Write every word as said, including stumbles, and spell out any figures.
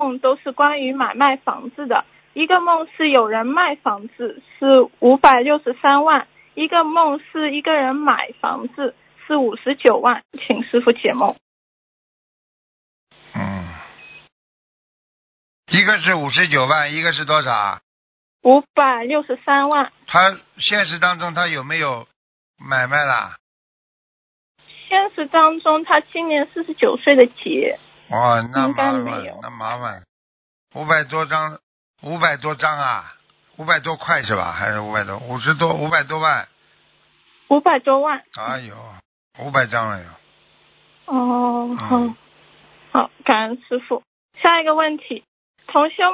梦都是关于买卖房子的，一个梦是有人卖房子，是五百六十三万，一个梦是一个人买房子，是五十九万，请师傅解梦。 嗯，一个是五十九万，一个是多少？ 五百六十三万。 他现实当中他有没有买卖啦？ 现实当中他今年四十九岁的劫。 哦，那应该麻烦没有， 那麻烦，五百多张，五百多张啊，五百多块是吧？还是五百多？五十多，五百多万？ 五百多万。 哎呦，五百张了哟。 哦，好， 嗯好，感恩师傅。下一个问题，同修